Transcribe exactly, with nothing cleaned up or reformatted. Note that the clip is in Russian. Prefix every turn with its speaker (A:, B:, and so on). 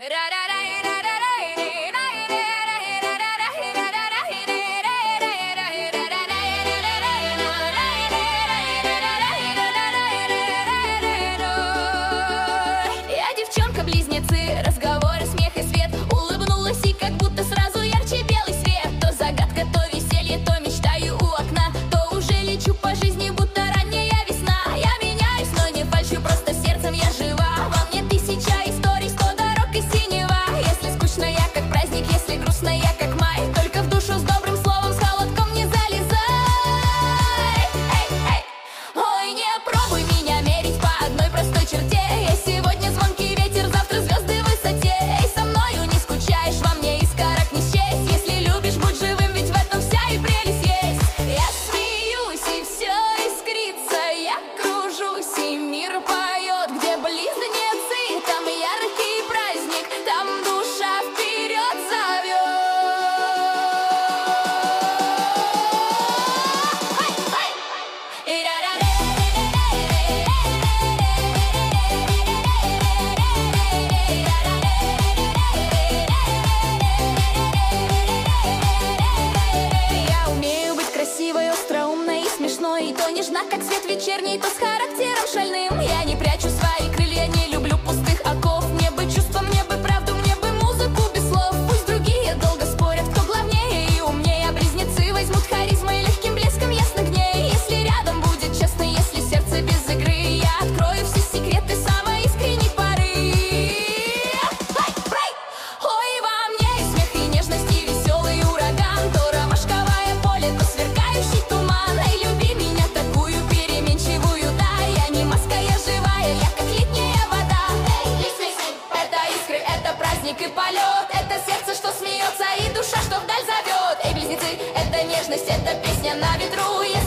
A: Я девчонка-близнецы, разговоры, смех и свет. Улыбнулась и как будто сразу ярче белый свет. То загадка, то веселье, то мечтаю у окна, то уже лечу по жизни, будто ранняя весна. Я меняюсь, но не фальшью, просто сердцем я жива. Во мне тысяча историй, сто дорог и синева. Если скучно, я как праздник, если грустно, я как май. Только в душу с добрым словом, с холодком не залезай. Эй, эй. Ой, не пробуй меня мерить по одной простой черте. Я сегодня звонкий ветер, завтра звезды в высоте. Эй, со мною не скучаешь, во мне искорок не счесть. Если любишь, будь живым, ведь в этом вся и прелесть есть. Я смеюсь, и все искрится, я кружусь, и мир поет. Где близнецы, там яркий праздник, там душа вперед зовет. Ай, ай. Я умею быть красивой, остроумной и смешной, и то нежна, как свет вечерний, то с характером шальным. Я не прячу свои крылья, не люблю пустых оков. Мне бы чувства, мне бы правду, мне бы музыку без слов. Пусть другие долго спорят, кто главнее и умнее, а близнецы возьмут харизмой, легким блеском ясных дней. Если рядом будет честно, если сердце без игры, я открою все секреты самой искренней поры. Ай, брей! Ой, во мне и смех, и нежность, и веселый ураган, то ромашковое поле, то сверкающий туман. Эй, люби меня такую переменчивую, да, я не маска, я живая, я как летняя вода. Эй, листы, это искры, это праздник и полет, это сердце, что смеется, и душа, что вдаль зовет. Эй, близнецы, это нежность, это песня на ветру.